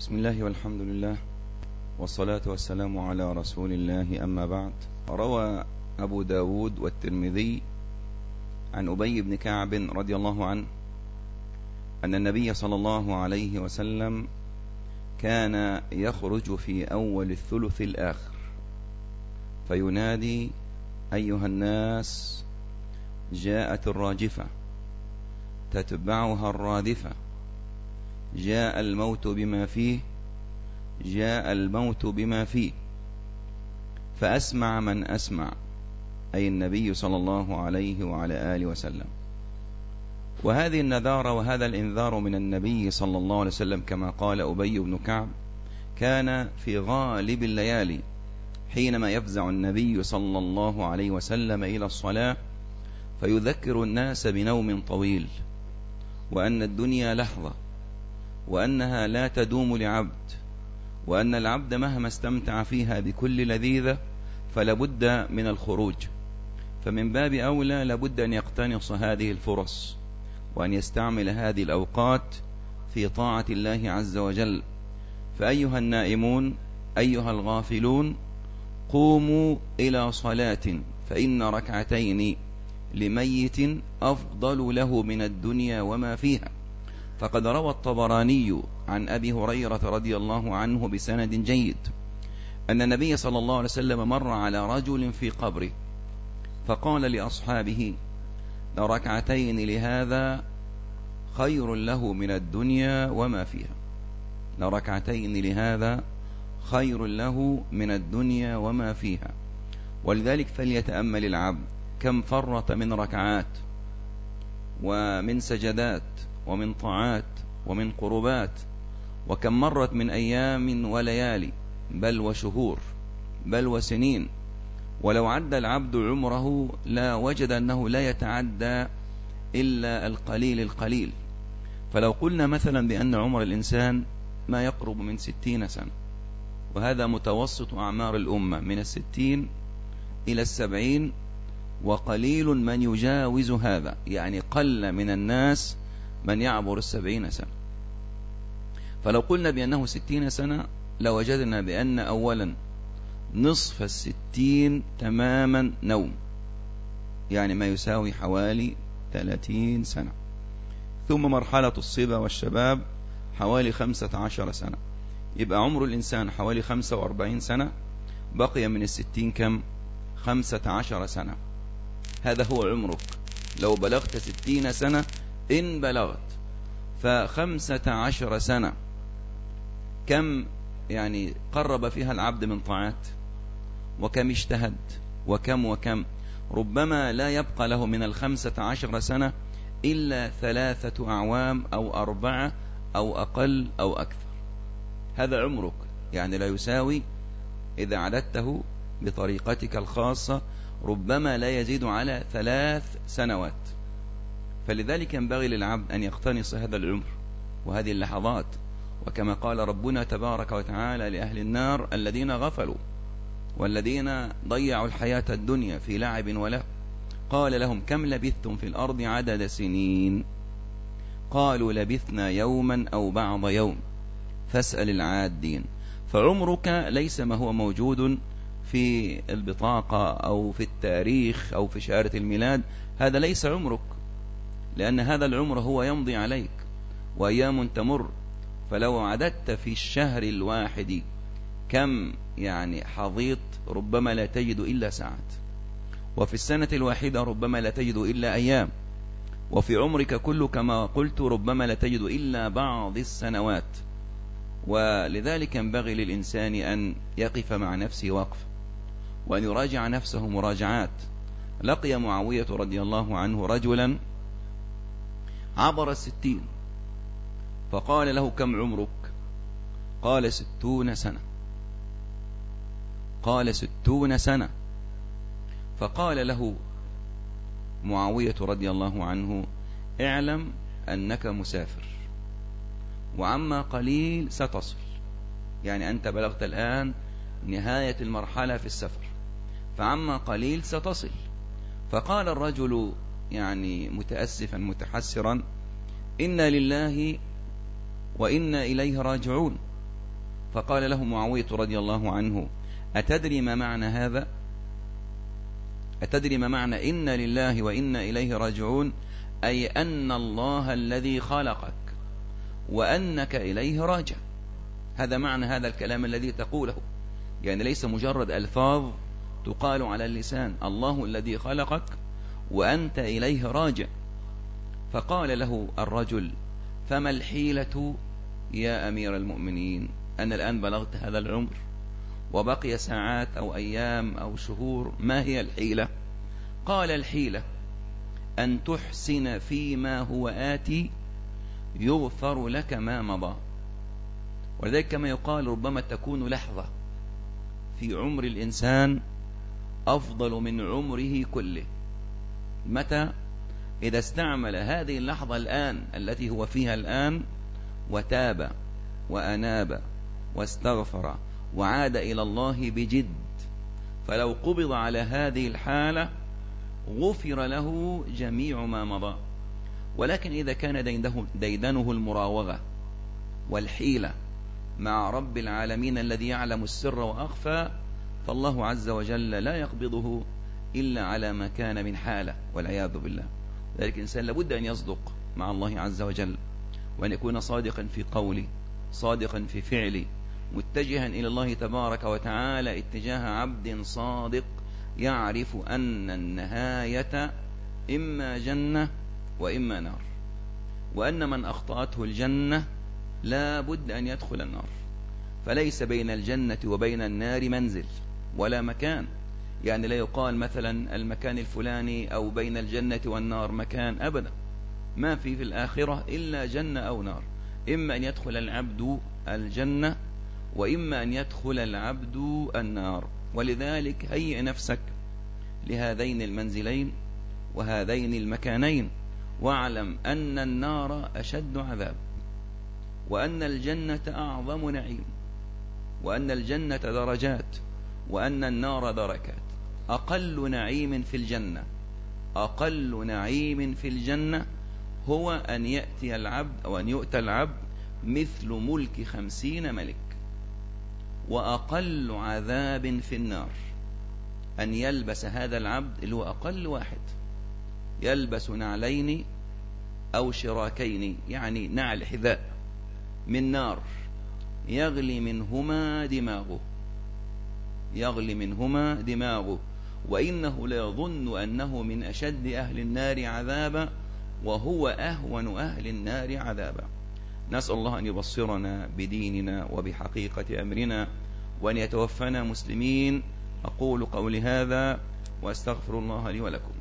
بسم الله والحمد لله والصلاة والسلام على رسول الله، أما بعد. روى أبو داود والترمذي عن أبي بن كعب رضي الله عنه أن النبي صلى الله عليه وسلم كان يخرج في أول الثلث الآخر فينادي: أيها الناس، جاءت الراجفة تتبعها الرادفة، جاء الموت بما فيه، جاء الموت بما فيه. فأسمع من أسمع، أي النبي صلى الله عليه وعلى آله وسلم. وهذه النذارة وهذا الإنذار من النبي صلى الله عليه وسلم كما قال أبي بن كعب كان في غالب الليالي، حينما يفزع النبي صلى الله عليه وسلم إلى الصلاة فيذكر الناس بنوم طويل، وأن الدنيا لحظة، وأنها لا تدوم لعبد، وأن العبد مهما استمتع فيها بكل لذيذة فلابد من الخروج. فمن باب أولى لابد أن يقتنص هذه الفرص وأن يستعمل هذه الأوقات في طاعة الله عز وجل. فأيها النائمون، أيها الغافلون، قوموا إلى صلاة، فإن ركعتين لميت أفضل له من الدنيا وما فيها. فقد روى الطبراني عن أبي هريرة رضي الله عنه بسند جيد أن النبي صلى الله عليه وسلم مر على رجل في قبره فقال لأصحابه: لركعتين لهذا خير له من الدنيا وما فيها، لركعتين لهذا خير له من الدنيا وما فيها. ولذلك فليتأمل العبد كم فرط من ركعات ومن سجدات ومن طاعات ومن قربات، وكم مرت من أيام وليالي بل وشهور بل وسنين. ولو عد العبد عمره لا وجد أنه لا يتعدى إلا القليل القليل. فلو قلنا مثلا بأن عمر الإنسان ما يقرب من 60 سنة، وهذا متوسط أعمار الأمة من 60 إلى 70، وقليل من يجاوز هذا، يعني قل من الناس من يعبر 70 سنة. فلو قلنا بأنه 60 سنة لوجدنا بأن أولا نصف 60 تماما نوم، يعني ما يساوي حوالي 30 سنة. ثم مرحلة الصبا والشباب حوالي 15 سنة، يبقى عمر الإنسان حوالي 45 سنة، بقي من 60 كم؟ 15 سنة. هذا هو عمرك لو بلغت 60 سنة، إن بلغت. ف15 سنة كم يعني قرب فيها العبد من طاعات، وكم اجتهد، وكم ربما لا يبقى له من 15 سنة إلا 3 أعوام أو 4 أو أقل أو أكثر. هذا عمرك، يعني لا يساوي إذا عددته بطريقتك الخاصة ربما لا يزيد على 3 سنوات. فلذلك ينبغي للعبد أن يقتنص هذا العمر وهذه اللحظات. وكما قال ربنا تبارك وتعالى لأهل النار الذين غفلوا والذين ضيعوا الحياة الدنيا في لعب ولهو، قال لهم: كم لبثتم في الأرض عدد سنين؟ قالوا: لبثنا يوما أو بعض يوم فاسأل العادين. فعمرك ليس ما هو موجود في البطاقة أو في التاريخ أو في شهادة الميلاد، هذا ليس عمرك، لأن هذا العمر هو يمضي عليك وأيام تمر. فلو عددت في الشهر الواحد كم يعني حظيت ربما لا تجد إلا ساعات، وفي السنة الواحدة ربما لا تجد إلا أيام، وفي عمرك كله كما قلت ربما لا تجد إلا بعض السنوات. ولذلك ينبغي للإنسان أن يقف مع نفسه وقف، وأن يراجع نفسه مراجعات. لقي معاوية رضي الله عنه رجلا عبر 60، فقال له: كم عمرك؟ قال: 60 سنة. قال: 60 سنة. فقال له معاوية رضي الله عنه: اعلم أنك مسافر، وعما قليل ستصل، يعني أنت بلغت الآن نهاية المرحلة في السفر، فعما قليل ستصل. فقال الرجل يعني متأسفا متحسرا: إنا لله وإنا إليه راجعون. فقال له معاوية رضي الله عنه: أتدري ما معنى هذا؟ أتدري ما معنى إن لله وإنا إليه راجعون؟ أي أن الله الذي خلقك وأنك إليه راجع. هذا معنى هذا الكلام الذي تقوله، يعني ليس مجرد ألفاظ تقال على اللسان، الله الذي خلقك وأنت إليه راجع. فقال له الرجل: فما الحيلة يا أمير المؤمنين؟ أنا الآن بلغت هذا العمر وبقي ساعات أو أيام أو شهور، ما هي الحيلة؟ قال: الحيلة أن تحسن فيما هو آتي يغفر لك ما مضى. ولذلك كما يقال ربما تكون لحظة في عمر الإنسان أفضل من عمره كله. متى؟ إذا استعمل هذه اللحظة الآن التي هو فيها الآن وتاب وأناب واستغفر وعاد إلى الله بجد، فلو قبض على هذه الحالة غفر له جميع ما مضى. ولكن إذا كان ديدنه المراوغة والحيلة مع رب العالمين الذي يعلم السر وأخفى، فالله عز وجل لا يقبضه إلا على ما كان من حالة، والعياذ بالله. ذلك الإنسان لابد أن يصدق مع الله عز وجل، وأن يكون صادقا في قوله، صادقا في فعله، متجها إلى الله تبارك وتعالى اتجاه عبد صادق يعرف أن النهاية إما جنة وإما نار، وأن من أخطأته الجنة لا بد أن يدخل النار، فليس بين الجنة وبين النار منزل ولا مكان. يعني لا يقال مثلا المكان الفلاني أو بين الجنة والنار مكان، أبدا، ما في الآخرة إلا جنة أو نار. إما أن يدخل العبد الجنة وإما أن يدخل العبد النار. ولذلك هيئ نفسك لهذين المنزلين وهذين المكانين، واعلم أن النار أشد عذاب، وأن الجنة أعظم نعيم، وأن الجنة درجات، وأن النار دركات. أقل نعيم في الجنة، أقل نعيم في الجنة هو أن يأتي العبد أو أن يؤتى العبد مثل ملك 50 ملك. وأقل عذاب في النار أن يلبس هذا العبد اللي هو أقل واحد يلبس نعلين أو شراكين، يعني نعل حذاء من نار يغلي منهما دماغه، يغلي منهما دماغه، وإنه ليظن أنه من أشد أهل النار عذابا وهو أهون أهل النار عذابا. نسأل الله أن يبصرنا بديننا وبحقيقة أمرنا، وأن يتوفنا مسلمين. أقول قولي هذا وأستغفر الله لي ولكم.